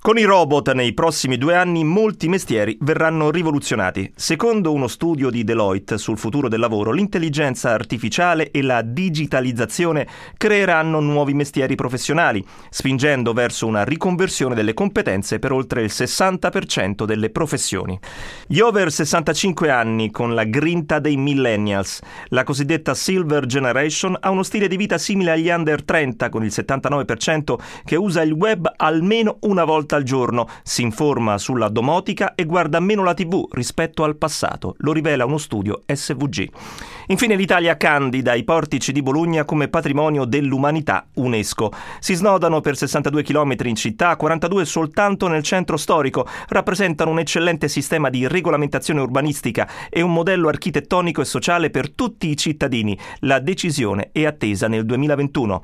Con i robot nei prossimi 2 anni molti mestieri verranno rivoluzionati. Secondo uno studio di Deloitte sul futuro del lavoro, l'intelligenza artificiale e la digitalizzazione creeranno nuovi mestieri professionali, spingendo verso una riconversione delle competenze per oltre il 60% delle professioni. Gli over 65 anni, con la grinta dei millennials, la cosiddetta Silver Generation, ha uno stile di vita simile agli under 30, con il 79% che usa il web almeno una volta al giorno, si informa sulla domotica e guarda meno la TV rispetto al passato, lo rivela uno studio SVG. Infine l'Italia candida i portici di Bologna come patrimonio dell'umanità UNESCO. Si snodano per 62 km in città, 42 soltanto nel centro storico, rappresentano un eccellente sistema di regolamentazione urbanistica e un modello architettonico e sociale per tutti i cittadini. La decisione è attesa nel 2021.